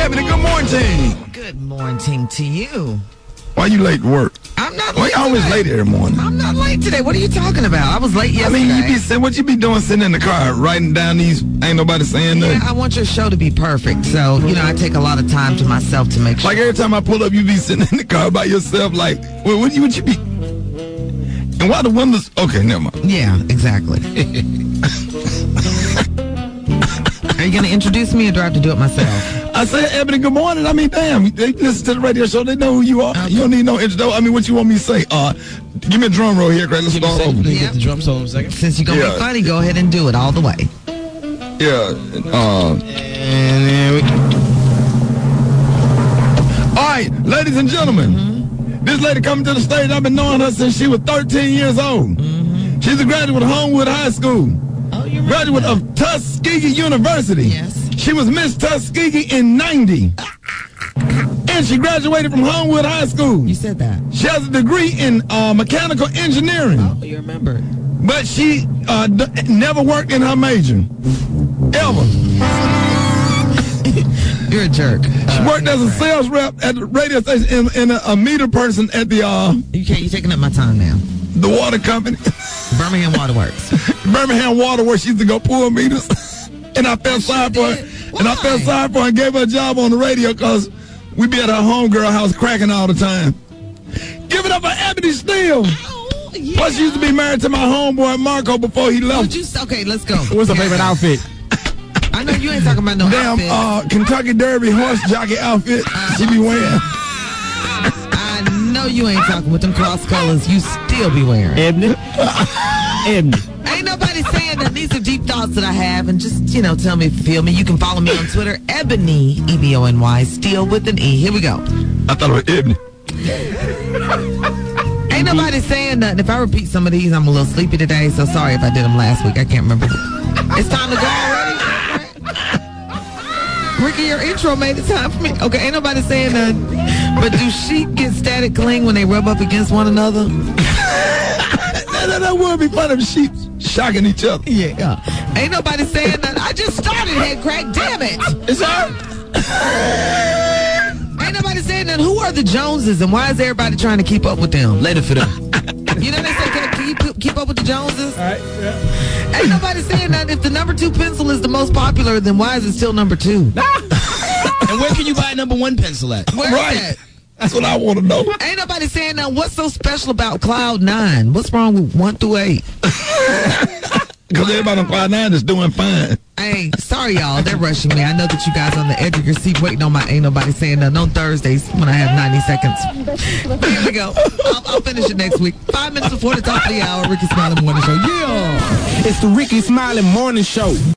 Ebony, good morning. Good morning to you. Why you late to work? I'm not Why late you always today. late every morning? I'm not late today. What are you talking about? I was late yesterday. I mean, what you be doing sitting in the car, writing down these, ain't nobody saying nothing? I want your show to be perfect. So, I take a lot of time to myself to make sure. Like every time I pull up, you be sitting in the car by yourself, like, what you be? And why the windows? Okay, never mind. Yeah, exactly. Are you going to introduce me or do I have to do it myself? I said, Ebony, good morning. I mean, damn, they listen to the radio show. They know who you are. Okay. You don't need no intro. I mean, what you want me to say? Give me a drum roll here, Craig. Let's start over. Get the drums on in a second. Since you're going to be funny, go ahead and do it all the way. Yeah. And then we... All right, ladies and gentlemen, this lady coming to the stage, I've been knowing her since she was 13 years old. She's a graduate of Homewood High School. Oh, you Graduate of Tuskegee University. Yes. She was Miss Tuskegee in 90. And she graduated from Homewood High School. You said that. She has a degree in mechanical engineering. Oh, you remember. But she never worked in her major. Ever. You're a jerk. She worked as a sales rep at the radio station and a meter person at the You're taking up my time now. the water company. Birmingham Waterworks. Birmingham Waterworks. She used to go pull meters. And I felt sorry for her. And I felt sorry for her and gave her a job on the radio because we be at her homegirl house cracking all the time. Give it up for Ebony Steele. Oh, yeah. Plus, she used to be married to my homeboy Marco before he left. Okay, let's go. What's her favorite outfit? I know you ain't talking about no outfit. Damn, Kentucky Derby horse jockey outfit she be wearing. I know you ain't talking with them cross colors you still be wearing. Ebony. Ebony. Ain't nobody saying that. These are deep thoughts that I have, and just, tell me if you feel me. You can follow me on Twitter, Ebony, Ebony, Steele with an E. Here we go. I thought it was Ebony. Ain't nobody saying nothing. If I repeat some of these, I'm a little sleepy today, so sorry if I did them last week. I can't remember. It's time to go already? Ricky, your intro made it time for me. Okay, ain't nobody saying nothing. But do sheep get static cling when they rub up against one another? That would be fun if sheep shocking each other. Yeah. Ain't nobody saying nothing. I just started, head crack. Damn it. It's her. Ain't nobody saying nothing. Who are the Joneses and why is everybody trying to keep up with them? Later for them. You know they say, can you keep up with the Joneses? All right, yeah. Ain't nobody saying that. If the number 2 pencil is the most popular, then why is it still number 2? And where can you buy a number 1 pencil at? Where Right. is that? That's what I want to know. Ain't nobody saying that. What's so special about Cloud 9? What's wrong with 1 through 8? Because everybody on Cloud 9 is doing fine. Hey, sorry, y'all. They're rushing me. I know that you guys on the edge of your seat waiting on my Ain't Nobody Saying Nothing on Thursdays when I have 90 seconds. Here we go. I'll finish it next week. 5 minutes before the top of the hour, Ricky Smiley Morning Show. Yeah! It's the Ricky Smiley Morning Show.